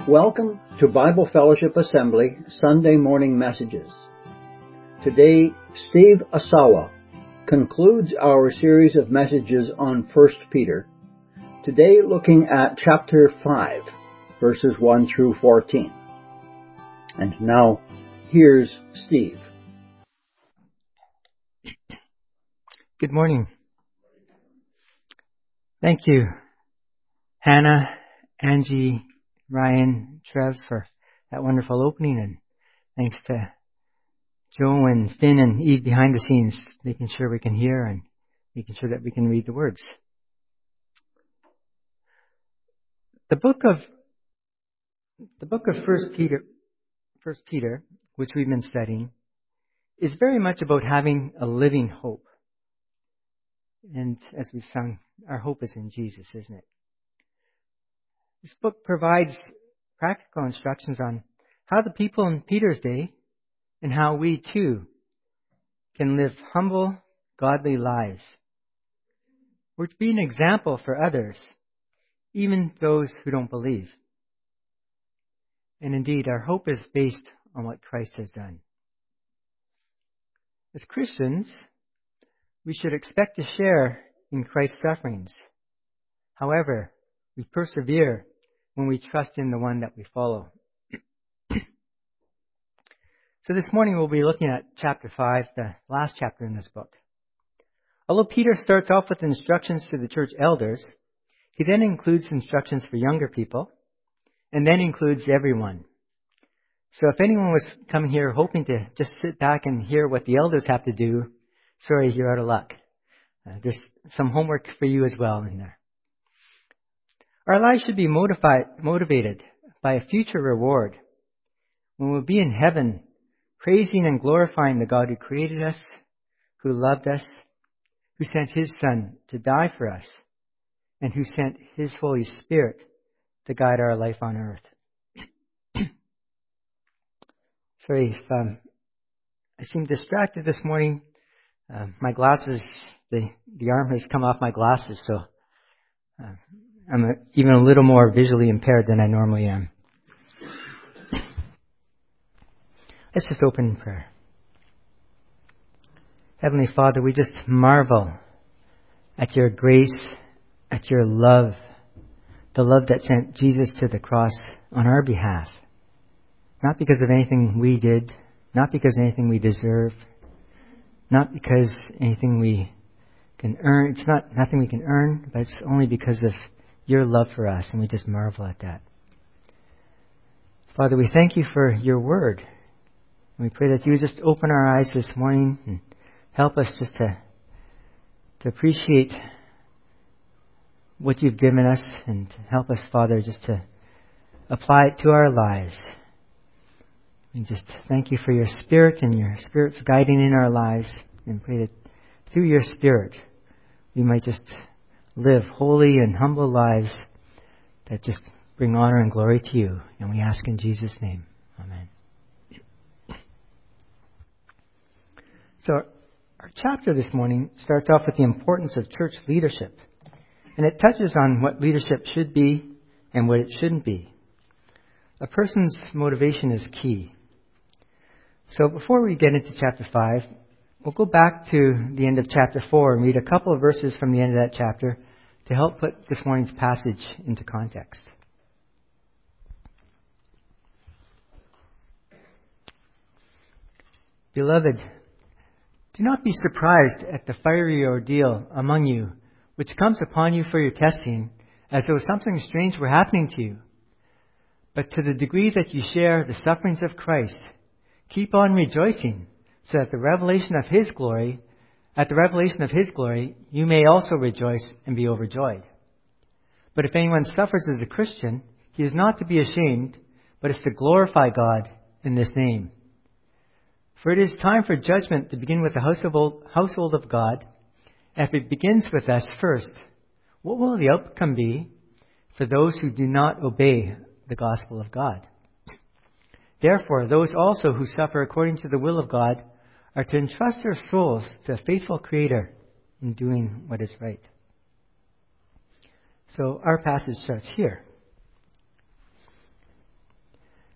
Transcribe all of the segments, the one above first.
Welcome to Bible Fellowship Assembly Sunday Morning Messages. Today, Steve Asawa concludes our series of messages on 1 Peter, today looking at chapter 5, verses 1 through 14. And now, here's Steve. Good morning. Thank you, Hannah, Angie, Ryan, Trev, for that wonderful opening, and thanks to Joe and Finn and Eve behind the scenes, making sure we can hear and making sure that we can read the words. The book of 1 Peter, which we've been studying, is very much about having a living hope. And as we've sung, our hope is in Jesus, isn't it? This book provides practical instructions on how the people in Peter's day and how we too can live humble, godly lives. We're to be an example for others, even those who don't believe. And indeed, our hope is based on what Christ has done. As Christians, we should expect to share in Christ's sufferings. However, we persevere when we trust in the one that we follow. So this morning we'll be looking at chapter 5, the last chapter in this book. Although Peter starts off with instructions to the church elders, he then includes instructions for younger people, and then includes everyone. So if anyone was coming here hoping to just sit back and hear what the elders have to do, sorry, you're out of luck. There's some homework for you as well in there. Our lives should be motivated by a future reward when we'll be in heaven, praising and glorifying the God who created us, who loved us, who sent His Son to die for us, and who sent His Holy Spirit to guide our life on earth. Sorry if I seem distracted this morning. My glasses, the arm has come off my glasses, so I'm even a little more visually impaired than I normally am. Let's just open in prayer. Heavenly Father, we just marvel at your grace, at your love, the love that sent Jesus to the cross on our behalf. Not because of anything we did, not because of anything we deserve, not because anything we can earn. It's not nothing we can earn, but it's only because of your love for us, and we just marvel at that. Father, we thank you for your word. And we pray that you would just open our eyes this morning and help us just to appreciate what you've given us, and help us, Father, just to apply it to our lives. We just thank you for your Spirit and your Spirit's guiding in our lives, and pray that through your Spirit we might just live holy and humble lives that just bring honor and glory to you. And we ask in Jesus' name. Amen. So our chapter this morning starts off with the importance of church leadership. And it touches on what leadership should be and what it shouldn't be. A person's motivation is key. So before we get into chapter 5, we'll go back to the end of chapter 4 and read a couple of verses from the end of that chapter to help put this morning's passage into context. Beloved, do not be surprised at the fiery ordeal among you, which comes upon you for your testing, as though something strange were happening to you. But to the degree that you share the sufferings of Christ, keep on rejoicing, so that at the revelation of His glory, you may also rejoice and be overjoyed. But if anyone suffers as a Christian, he is not to be ashamed, but is to glorify God in this name. For it is time for judgment to begin with the household of God. And if it begins with us first, what will the outcome be for those who do not obey the gospel of God? Therefore, those also who suffer according to the will of God are to entrust their souls to a faithful Creator in doing what is right. So our passage starts here.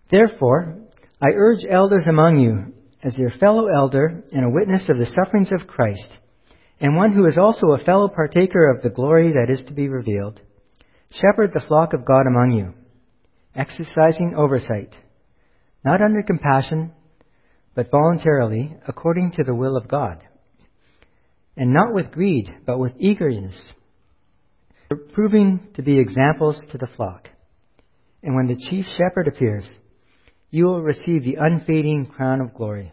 Therefore, I urge elders among you, as your fellow elder and a witness of the sufferings of Christ, and one who is also a fellow partaker of the glory that is to be revealed, shepherd the flock of God among you, exercising oversight, not under compassion, but voluntarily, according to the will of God, and not with greed, but with eagerness, proving to be examples to the flock. And when the chief shepherd appears, you will receive the unfading crown of glory.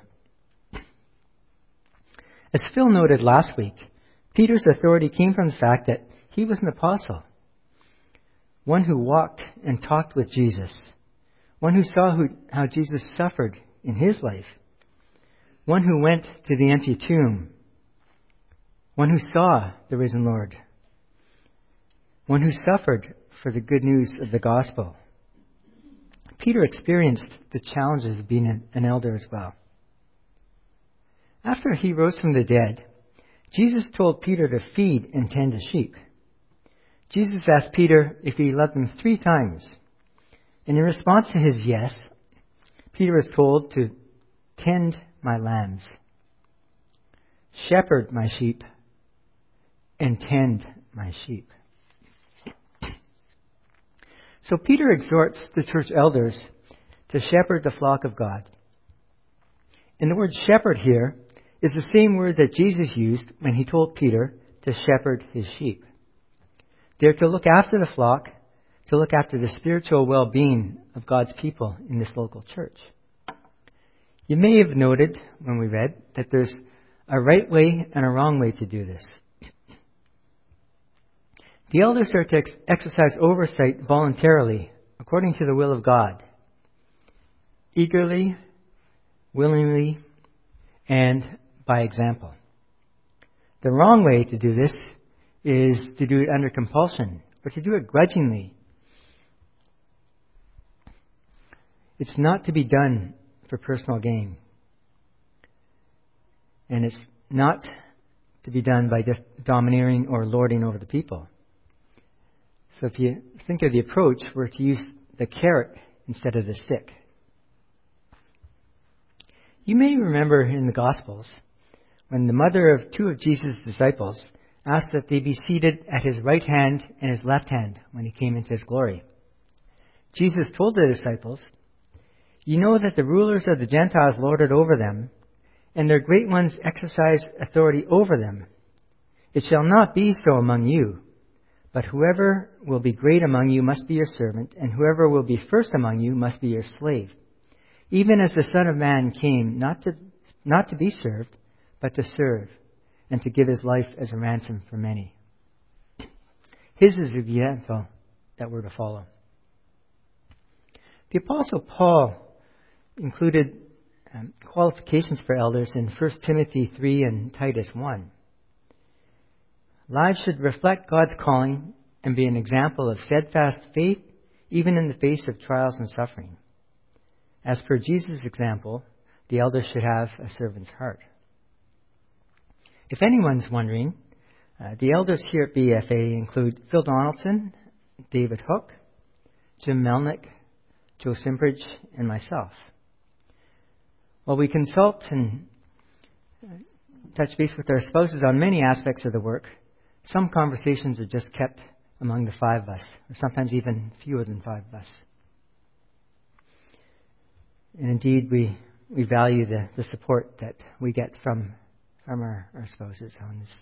As Phil noted last week, Peter's authority came from the fact that he was an apostle, one who walked and talked with Jesus, one who saw how Jesus suffered in his life, one who went to the empty tomb, one who saw the risen Lord, one who suffered for the good news of the gospel. Peter experienced the challenges of being an elder as well. After he rose from the dead, Jesus told Peter to feed and tend the sheep. Jesus asked Peter if he loved him 3 times. And in response to his yes, Peter was told to tend my lambs, shepherd my sheep, and tend my sheep. So Peter exhorts the church elders to shepherd the flock of God. And the word shepherd here is the same word that Jesus used when he told Peter to shepherd his sheep. They're to look after the flock, to look after the spiritual well-being of God's people in this local church. You may have noted when we read that there's a right way and a wrong way to do this. The elders are to exercise oversight voluntarily, according to the will of God, eagerly, willingly, and by example. The wrong way to do this is to do it under compulsion, or to do it grudgingly. It's not to be done for personal gain. And it's not to be done by just domineering or lording over the people. So if you think of the approach, we're to use the carrot instead of the stick. You may remember in the Gospels when the mother of 2 of Jesus' disciples asked that they be seated at his right hand and his left hand when he came into his glory. Jesus told the disciples, "You know that the rulers of the Gentiles lord it over them, and their great ones exercise authority over them. It shall not be so among you. But whoever will be great among you must be your servant, and whoever will be first among you must be your slave. Even as the Son of Man came not to be served, but to serve, and to give his life as a ransom for many." His is the example that we're to follow. The Apostle Paul included qualifications for elders in 1 Timothy 3 and Titus 1. Lives should reflect God's calling and be an example of steadfast faith, even in the face of trials and suffering. As per Jesus' example, the elders should have a servant's heart. If anyone's wondering, the elders here at BFA include Phil Donaldson, David Hook, Jim Melnick, Joe Simpridge, and myself. While we consult and touch base with our spouses on many aspects of the work, some conversations are just kept among the 5 of us, or sometimes even fewer than 5 of us. And indeed, we value the support that we get from our spouses on this.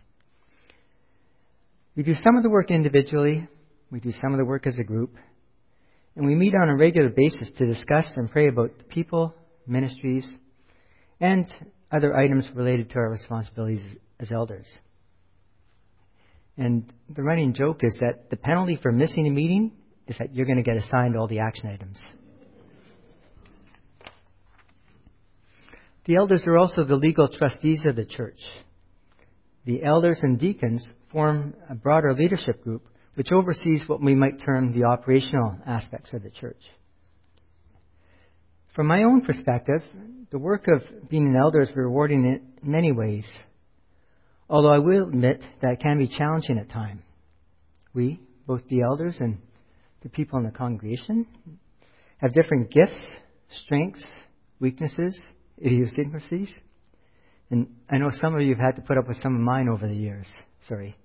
We do some of the work individually, we do some of the work as a group, and we meet on a regular basis to discuss and pray about the people, ministries, and other items related to our responsibilities as elders. And the running joke is that the penalty for missing a meeting is that you're going to get assigned all the action items. The elders are also the legal trustees of the church. The elders and deacons form a broader leadership group which oversees what we might term the operational aspects of the church. From my own perspective, the work of being an elder is rewarding in many ways, although I will admit that it can be challenging at times. We, both the elders and the people in the congregation, have different gifts, strengths, weaknesses, idiosyncrasies. And I know some of you have had to put up with some of mine over the years. Sorry.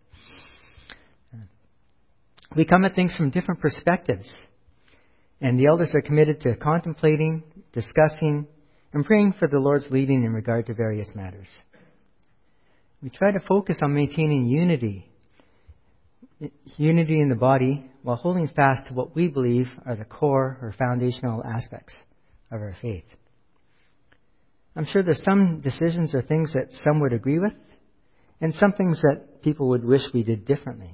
We come at things from different perspectives. And the elders are committed to contemplating, discussing, and praying for the Lord's leading in regard to various matters. We try to focus on maintaining unity in the body, while holding fast to what we believe are the core or foundational aspects of our faith. I'm sure there's some decisions or things that some would agree with, and some things that people would wish we did differently.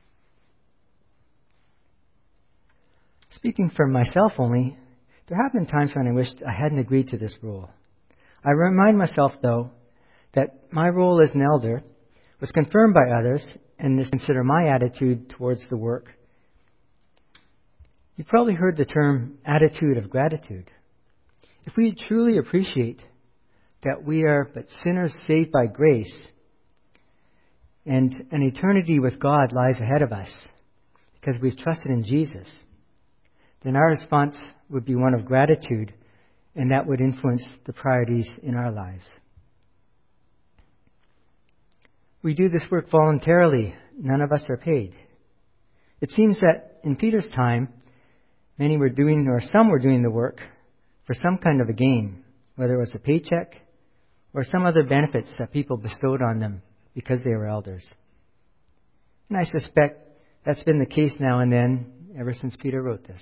Speaking for myself only, there have been times when I wished I hadn't agreed to this rule. I remind myself, though, that my role as an elder was confirmed by others, and to consider my attitude towards the work. You've probably heard the term attitude of gratitude. If we truly appreciate that we are but sinners saved by grace, and an eternity with God lies ahead of us because we've trusted in Jesus, then our response would be one of gratitude, and that would influence the priorities in our lives. We do this work voluntarily. None of us are paid. It seems that in Peter's time, some were doing the work for some kind of a gain, whether it was a paycheck or some other benefits that people bestowed on them because they were elders. And I suspect that's been the case now and then ever since Peter wrote this.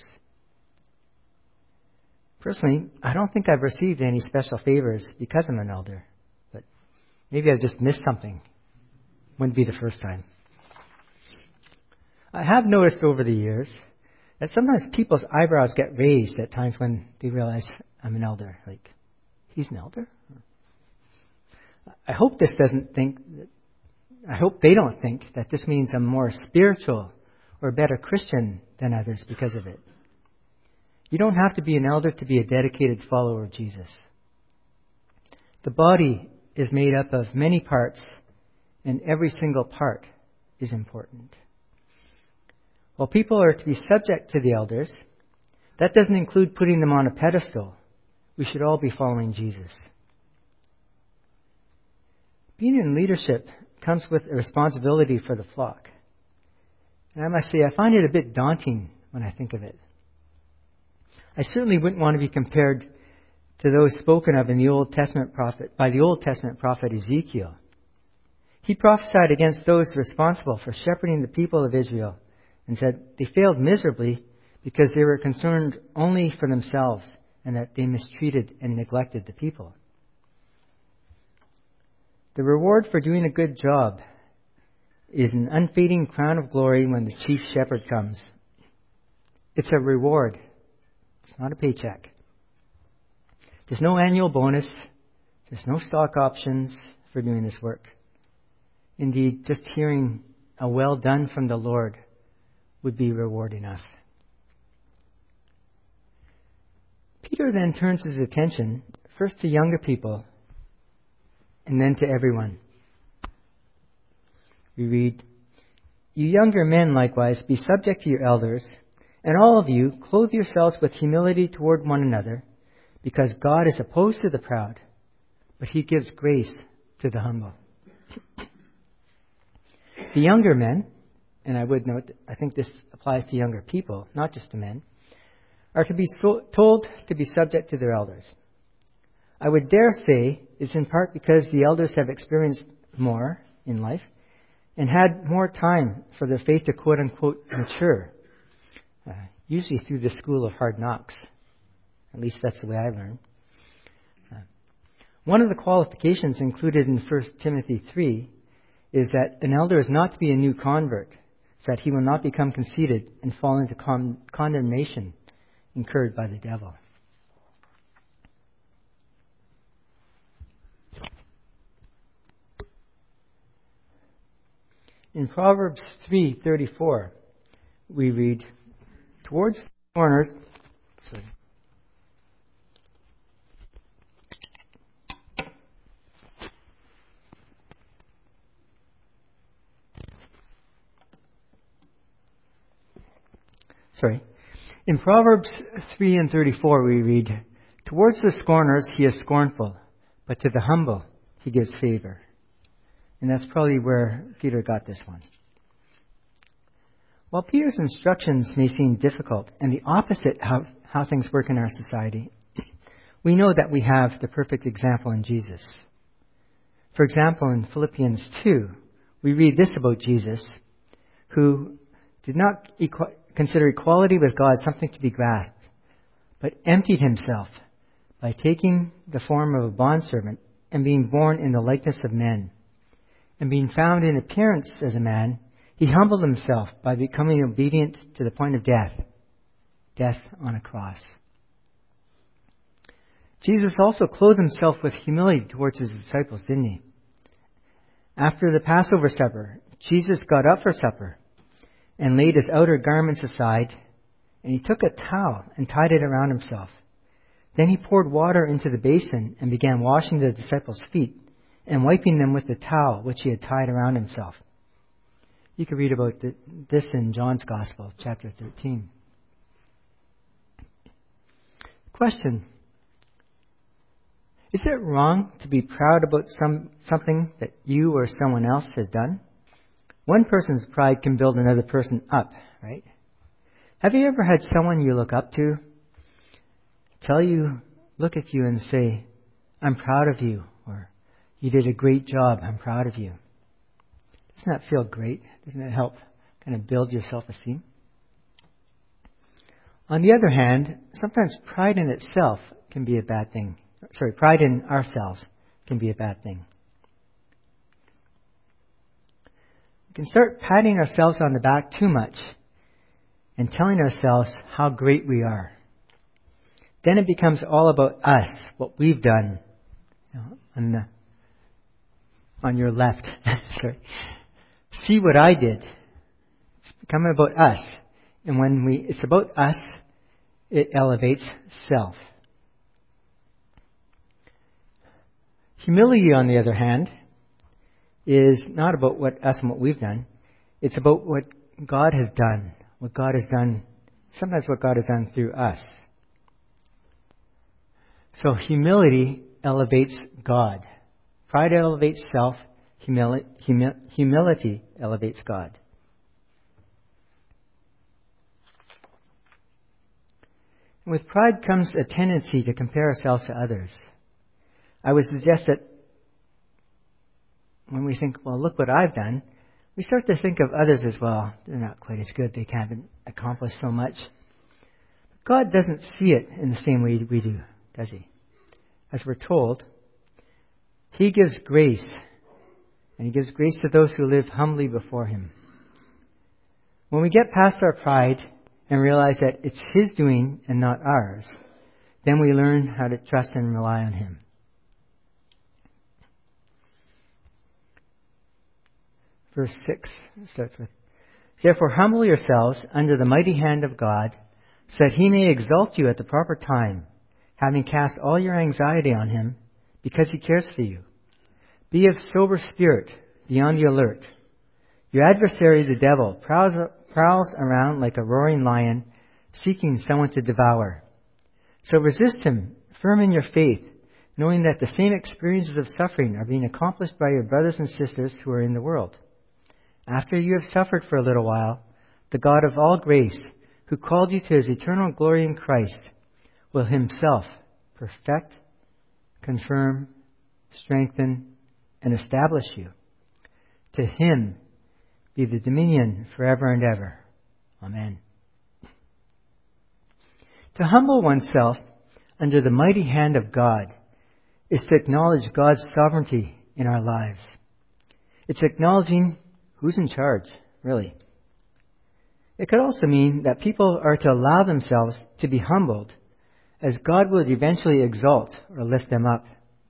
Personally, I don't think I've received any special favors because I'm an elder, but maybe I've just missed something. Wouldn't be the first time. I have noticed over the years that sometimes people's eyebrows get raised at times when they realize I'm an elder. Like, he's an elder? I hope they don't think that this means I'm more spiritual or a better Christian than others because of it. You don't have to be an elder to be a dedicated follower of Jesus. The body is made up of many parts, and every single part is important. While people are to be subject to the elders, that doesn't include putting them on a pedestal. We should all be following Jesus. Being in leadership comes with a responsibility for the flock. And I must say, I find it a bit daunting when I think of it. I certainly wouldn't want to be compared to those spoken of in the Old Testament by the Old Testament prophet Ezekiel. He prophesied against those responsible for shepherding the people of Israel and said they failed miserably because they were concerned only for themselves and that they mistreated and neglected the people. The reward for doing a good job is an unfading crown of glory when the chief shepherd comes. It's a reward. It's not a paycheck. There's no annual bonus. There's no stock options for doing this work. Indeed, just hearing a well done from the Lord would be reward enough. Peter then turns his attention first to younger people and then to everyone. We read, "You younger men likewise be subject to your elders, and all of you clothe yourselves with humility toward one another, because God is opposed to the proud, but He gives grace to the humble." The younger men, and I would note that I think this applies to younger people, not just to men, are to be told to be subject to their elders. I would dare say it's in part because the elders have experienced more in life and had more time for their faith to quote-unquote mature, usually through the school of hard knocks. At least that's the way I learned. One of the qualifications included in 1 Timothy 3 is that an elder is not to be a new convert, so that he will not become conceited and fall into condemnation incurred by the devil. In Proverbs 3:34, we read, "Towards the foreigners, In Proverbs 3:34 we read, Towards the scorners he is scornful, but to the humble he gives favor. And that's probably where Peter got this one. While Peter's instructions may seem difficult and the opposite of how things work in our society, we know that we have the perfect example in Jesus. For example, in Philippians 2, we read this about Jesus, who did not consider equality with God something to be grasped, but emptied himself by taking the form of a bondservant and being born in the likeness of men. And being found in appearance as a man, he humbled himself by becoming obedient to the point of death on a cross. Jesus also clothed himself with humility towards his disciples, didn't he? After the Passover supper, Jesus got up for supper and laid his outer garments aside, and he took a towel and tied it around himself. Then he poured water into the basin and began washing the disciples' feet and wiping them with the towel which he had tied around himself. You can read about this in John's Gospel, chapter 13. Question: is it wrong to be proud about something that you or someone else has done? One person's pride can build another person up, right? Have you ever had someone you look up to look at you and say, "I'm proud of you," or "You did a great job, I'm proud of you"? Doesn't that feel great? Doesn't it help kind of build your self-esteem? On the other hand, sometimes pride in itself can be a bad thing. Pride in ourselves can be a bad thing. We can start patting ourselves on the back too much and telling ourselves how great we are. Then it becomes all about us, what we've done. On your left, see what I did. It's becoming about us. And when it's about us, it elevates self. Humility, on the other hand, is not about us and what we've done. It's about what God has done. What God has done, sometimes what God has done through us. So humility elevates God. Pride elevates self. Humility elevates God. And with pride comes a tendency to compare ourselves to others. I would suggest that when we think, well, look what I've done, we start to think of others as, well, they're not quite as good. They haven't accomplished so much. God doesn't see it in the same way we do, does he? As we're told, he gives grace, and he gives grace to those who live humbly before him. When we get past our pride and realize that it's his doing and not ours, then we learn how to trust and rely on him. Verse 6 starts with, "Therefore humble yourselves under the mighty hand of God, so that he may exalt you at the proper time, having cast all your anxiety on him, because he cares for you. Be of sober spirit, be on the alert. Your adversary, the devil, prowls around like a roaring lion, seeking someone to devour. So resist him, firm in your faith, knowing that the same experiences of suffering are being accomplished by your brothers and sisters who are in the world. After you have suffered for a little while, the God of all grace, who called you to his eternal glory in Christ, will himself perfect, confirm, strengthen, and establish you. To him be the dominion forever and ever. Amen." To humble oneself under the mighty hand of God is to acknowledge God's sovereignty in our lives. It's acknowledging who's in charge, really. It could also mean that people are to allow themselves to be humbled, as God would eventually exalt or lift them up.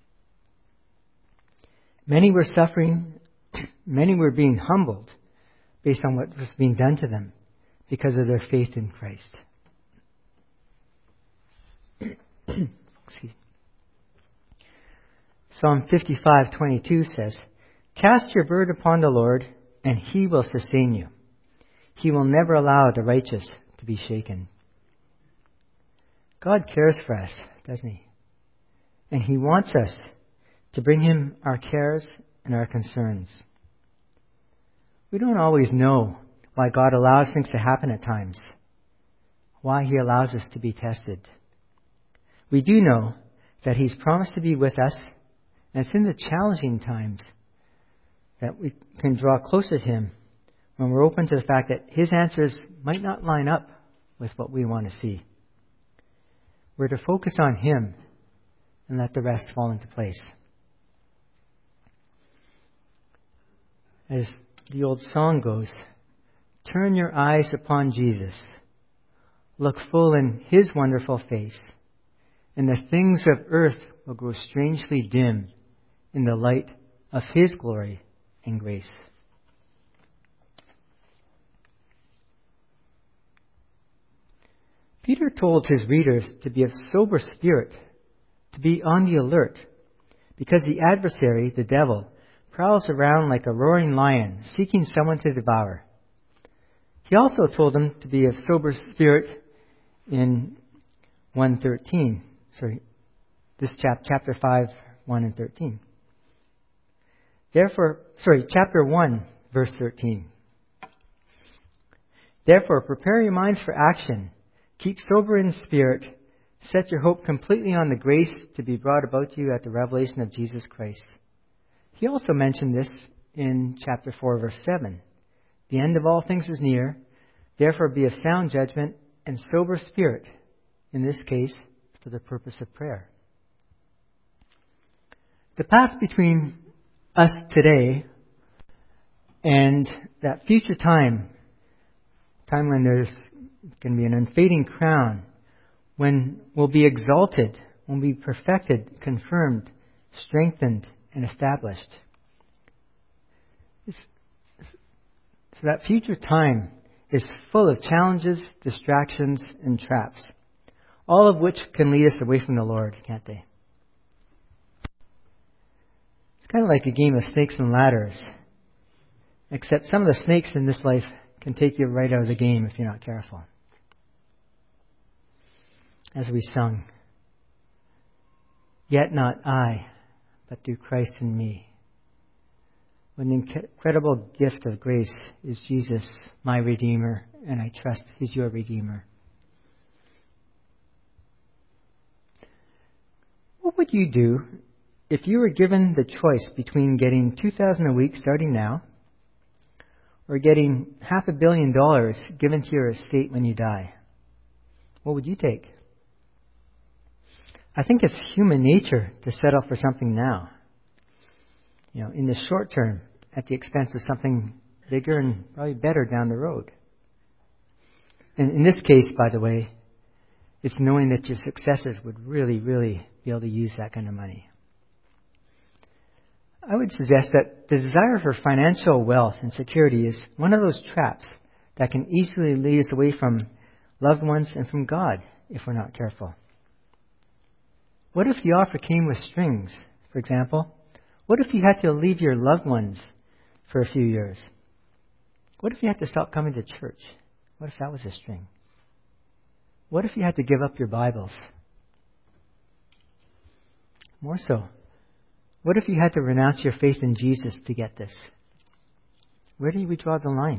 Many were suffering, many were being humbled based on what was being done to them because of their faith in Christ. Excuse me. Psalm 55:22 says, "Cast your burden upon the Lord, and he will sustain you. He will never allow the righteous to be shaken." God cares for us, doesn't he? and He wants us to bring Him our cares and our concerns. We don't always know why God allows things to happen at times, why He allows us to be tested. We do know that He's promised to be with us, and it's in the challenging times that we can draw closer to Him when we're open to the fact that His answers might not line up with what we want to see. We're to focus on Him and let the rest fall into place. As the old song goes, turn your eyes upon Jesus. Look full in His wonderful face, and the things of earth will grow strangely dim in the light of His glory and grace. Peter told his readers to be of sober spirit, to be on the alert, because the adversary, the devil, prowls around like a roaring lion, seeking someone to devour. He also told them to be of sober spirit in 1:13. Chapter 5, 1 and 13. Chapter 1, verse 13. Therefore, prepare your minds for action. Keep sober in spirit. Set your hope completely on the grace to be brought about to you at the revelation of Jesus Christ. He also mentioned this in chapter 4, verse 7. The end of all things is near. Therefore, be of sound judgment and sober spirit, in this case, for the purpose of prayer. The path between us today and that future time when there's going to be an unfading crown, when we'll be exalted, when we'll be perfected, confirmed, strengthened, and established. So that future time is full of challenges, distractions, and traps, all of which can lead us away from the Lord, can't they? It's kind of like a game of snakes and ladders, except some of the snakes in this life can take you right out of the game if you're not careful. As we sung, yet not I, but through Christ in me. What an incredible gift of grace is Jesus, my Redeemer, and I trust He's your Redeemer. What would you do if you were given the choice between getting $2,000 a week starting now or getting $500 million given to your estate when you die? What would you take? I think it's human nature to settle for something now. In the short term, at the expense of something bigger and probably better down the road. And in this case, by the way, it's knowing that your successors would really, really be able to use that kind of money. I would suggest that the desire for financial wealth and security is one of those traps that can easily lead us away from loved ones and from God if we're not careful. What if the offer came with strings? For example, what if you had to leave your loved ones for a few years? What if you had to stop coming to church? What if that was a string? What if you had to give up your Bibles? More so, what if you had to renounce your faith in Jesus to get this? Where do we draw the line?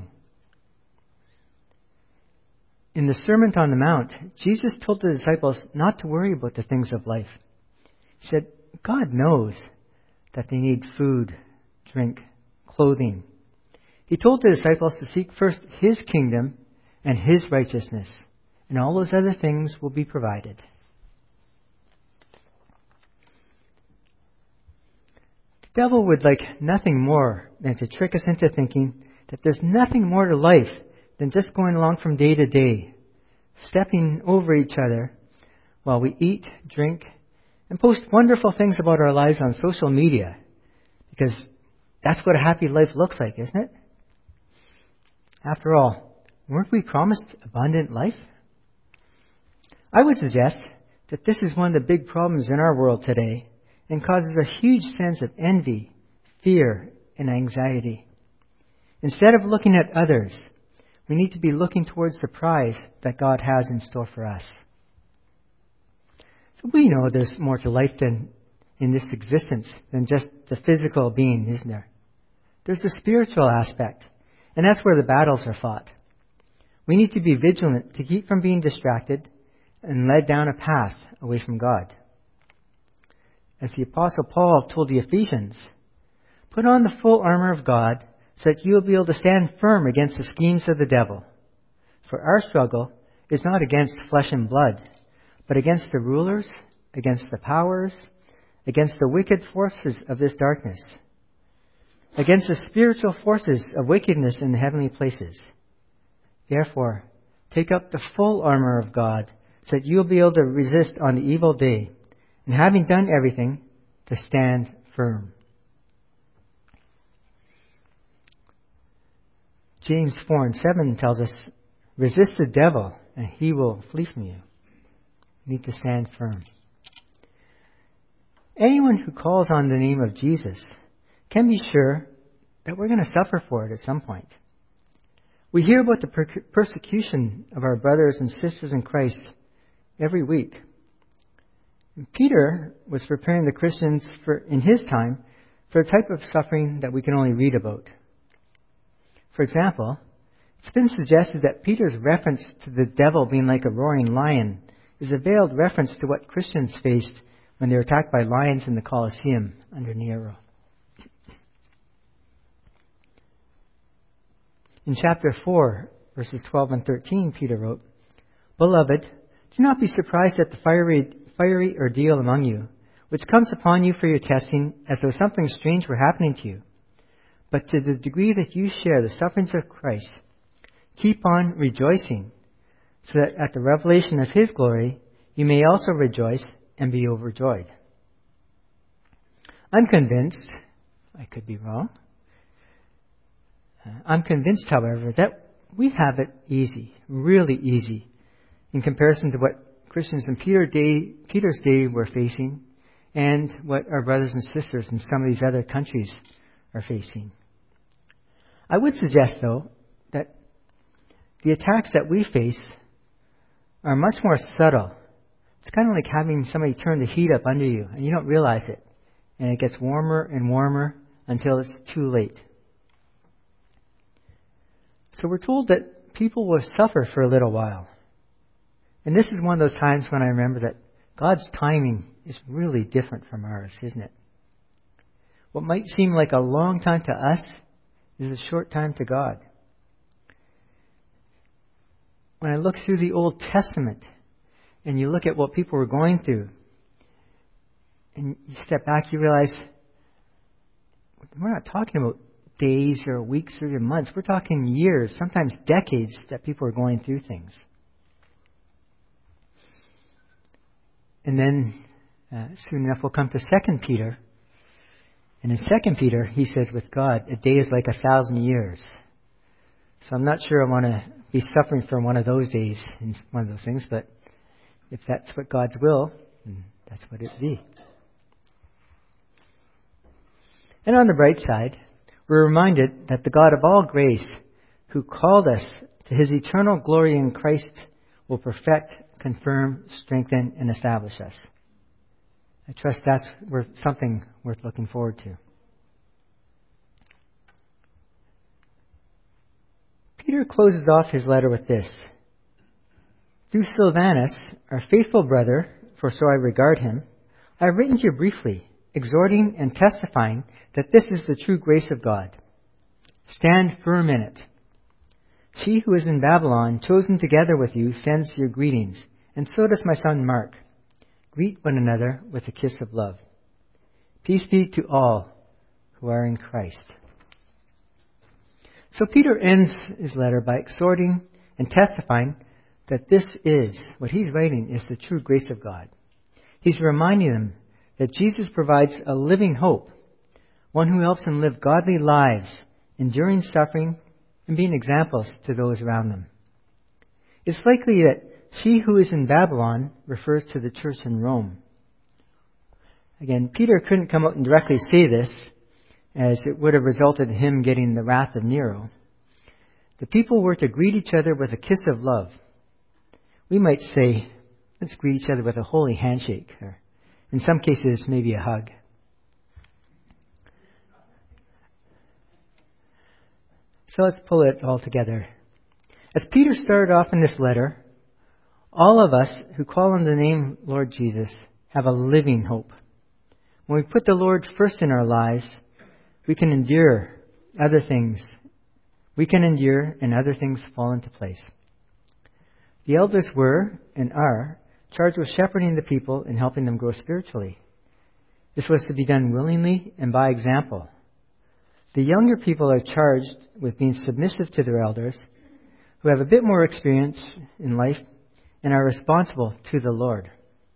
In the Sermon on the Mount, Jesus told the disciples not to worry about the things of life. He said, God knows that they need food, drink, clothing. He told the disciples to seek first His kingdom and His righteousness, and all those other things will be provided. The devil would like nothing more than to trick us into thinking that there's nothing more to life than just going along from day to day, stepping over each other while we eat, drink, and post wonderful things about our lives on social media, because that's what a happy life looks like, isn't it? After all, weren't we promised abundant life? I would suggest that this is one of the big problems in our world today and causes a huge sense of envy, fear, and anxiety. Instead of looking at others, we need to be looking towards the prize that God has in store for us. So we know there's more to life than in this existence than just the physical being, isn't there? There's a spiritual aspect, and that's where the battles are fought. We need to be vigilant to keep from being distracted and led down a path away from God. As the Apostle Paul told the Ephesians, put on the full armor of God so that you will be able to stand firm against the schemes of the devil. For our struggle is not against flesh and blood, but against the rulers, against the powers, against the wicked forces of this darkness, against the spiritual forces of wickedness in the heavenly places. Therefore, take up the full armor of God so that you will be able to resist on the evil day, and having done everything, to stand firm. James 4:7 tells us, resist the devil and he will flee from you. You need to stand firm. Anyone who calls on the name of Jesus can be sure that we're going to suffer for it at some point. We hear about the persecution of our brothers and sisters in Christ every week. And Peter was preparing the Christians in his time for a type of suffering that we can only read about. For example, it's been suggested that Peter's reference to the devil being like a roaring lion is a veiled reference to what Christians faced when they were attacked by lions in the Colosseum under Nero. In chapter 4, verses 12 and 13, Peter wrote, Beloved, do not be surprised at the fiery ordeal among you, which comes upon you for your testing, as though something strange were happening to you. But to the degree that you share the sufferings of Christ, keep on rejoicing, so that at the revelation of His glory you may also rejoice and be overjoyed. I'm convinced, I could be wrong, I'm convinced, however, that we have it easy, really easy, in comparison to what Christians in Peter's day were facing and what our brothers and sisters in some of these other countries are facing. I would suggest, though, that the attacks that we face are much more subtle. It's kind of like having somebody turn the heat up under you, and you don't realize it. And it gets warmer and warmer until it's too late. So we're told that people will suffer for a little while. And this is one of those times when I remember that God's timing is really different from ours, isn't it? What might seem like a long time to us is a short time to God. When I look through the Old Testament and you look at what people were going through, and you step back, you realize we're not talking about days or weeks or even months. We're talking years, sometimes decades, that people are going through things. And then soon enough we'll come to 2 Peter. And in 2 Peter, he says with God, a day is like 1,000 years. So I'm not sure I want to be suffering from one of those days in one of those things, but if that's what God's will, then that's what it be. And on the bright side, we're reminded that the God of all grace, who called us to His eternal glory in Christ, will perfect, confirm, strengthen, and establish us. I trust that's something worth looking forward to. Peter closes off his letter with this. Through Silvanus, our faithful brother, for so I regard him, I have written to you briefly, exhorting and testifying that this is the true grace of God. Stand firm in it. She who is in Babylon, chosen together with you, sends your greetings, and so does my son Mark. Greet one another with a kiss of love. Peace be to all who are in Christ. So Peter ends his letter by exhorting and testifying that this is, what he's writing, is the true grace of God. He's reminding them that Jesus provides a living hope, one who helps them live godly lives, enduring suffering and being examples to those around them. It's likely that she who is in Babylon refers to the church in Rome. Again, Peter couldn't come out and directly say this, as it would have resulted in him getting the wrath of Nero. The people were to greet each other with a kiss of love. We might say, let's greet each other with a holy handshake, or In some cases, maybe a hug. So let's pull it all together. As Peter started off in this letter, all of us who call on the name Lord Jesus have a living hope. When we put the Lord first in our lives, we can endure other things. We can endure and other things fall into place. The elders were and are charged with shepherding the people and helping them grow spiritually. This was to be done willingly and by example. The younger people are charged with being submissive to their elders, who have a bit more experience in life and are responsible to the Lord.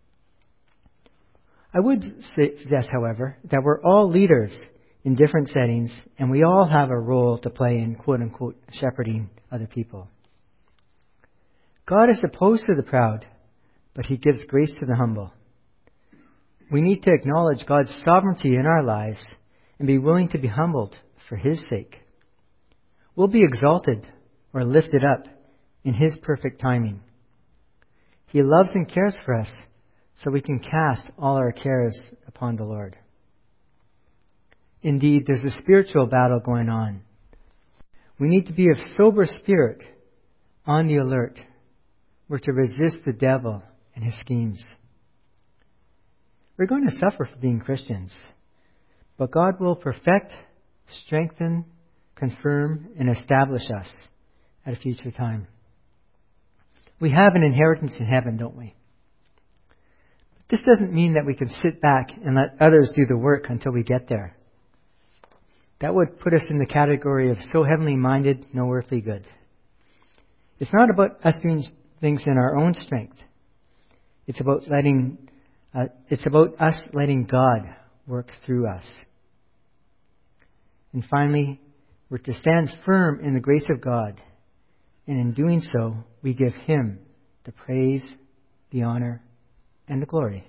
I would suggest, however, that we're all leaders in different settings, and we all have a role to play in quote-unquote shepherding other people. God is opposed to the proud, but He gives grace to the humble. We need to acknowledge God's sovereignty in our lives and be willing to be humbled for His sake. We'll be exalted or lifted up in His perfect timing. He loves and cares for us, so we can cast all our cares upon the Lord. Indeed, there's a spiritual battle going on. We need to be of sober spirit, on the alert. We're to resist the devil and his schemes. We're going to suffer for being Christians, but God will perfect, strengthen, confirm, and establish us at a future time. We have an inheritance in heaven, don't we? This doesn't mean that we can sit back and let others do the work until we get there. That would put us in the category of so heavenly minded, no earthly good. It's not about us doing things in our own strength. It's about us letting God work through us. And finally, we're to stand firm in the grace of God. And in doing so, we give Him the praise, the honor, and the glory.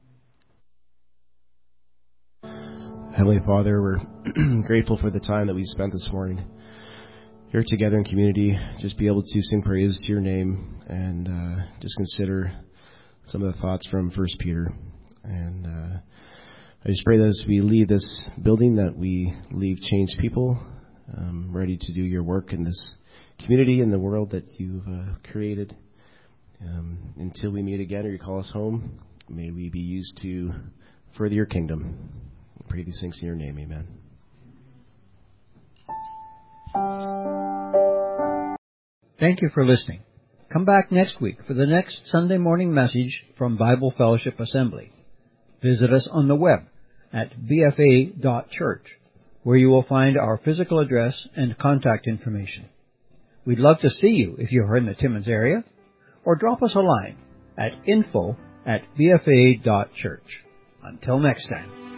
Heavenly Father, we're grateful for the time that we spent this morning here together in community. Just be able to sing praise to your name and just consider some of the thoughts from 1 Peter. And I just pray that as we leave this building, that we leave changed people, ready to do your work in this community and the world that you've created. Until we meet again or you call us home, may we be used to further your kingdom. I pray these things in your name. Amen. Thank you for listening. Come back next week for the next Sunday morning message from Bible Fellowship Assembly. Visit us on the web at bfa.church, where you will find our physical address and contact information. We'd love to see you if you're in the Timmins area, or drop us a line at info@bfa.church. Until next time.